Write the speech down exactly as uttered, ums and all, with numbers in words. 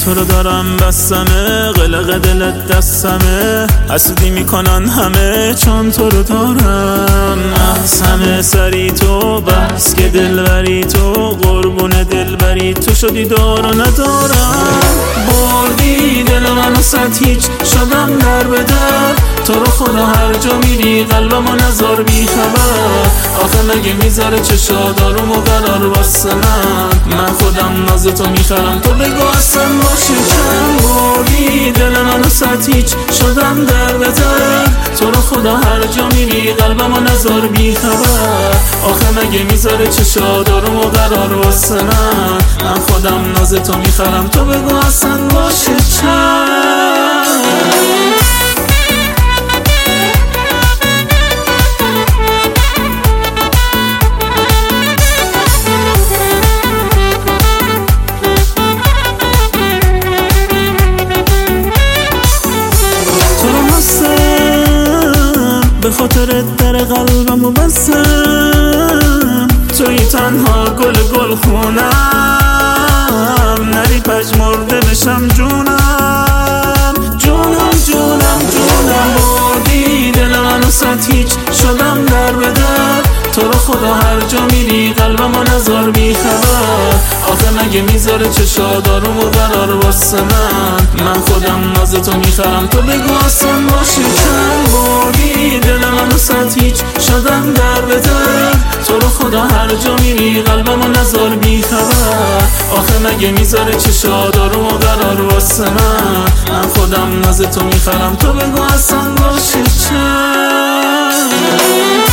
تو رو دارم بستمه، قلق دلت دستمه، حسودی میکنن همه چون تو رو دارم. از همه سری تو، بس که دلبری تو، قربون دلبری تو شدی دار و ندارم. بردی دل منو صد هیچ شدم در به در، تو رو خدا هر جا میری قلبمو نذار بی خبر. آخه مگه میذاره چشات آروم و قرار واسه من؟ من خودم ناز تو میخرم، تو بگو اصلا باشه چند. بردی دل منو صد هیچ شدم در به در، تو رو خدا هر جا میری قلبمو نذار بی خبر. آخه مگه میذاره چشات آروم و قرار واسه من؟ من خودم ناز تو میخرم، تو بگو اصلا باشه چند. به خاطر در قلبمو بستم، توی تنها گل گل خونم، نری پژمرده بشم جونم جونم جونم جونم. بردی دل منو صد هیچ شدم در به در، تو رو خدا هر جا میری قلبمو نذار بی خبر. آخه مگه میذاره چشات آروم و قرار واسه من؟ من خودم ناز تو میخرم، تو بگو اصلا باشه چند. بردی دل منو صد هیچ شدم در به در، تو رو خدا هر جا میری قلبمو نذار بی خبر. آخه مگه میذاره چشات آروم و قرار واسه من؟ من خودم ناز تو میخرم، تو بگو اصلا باشه چند.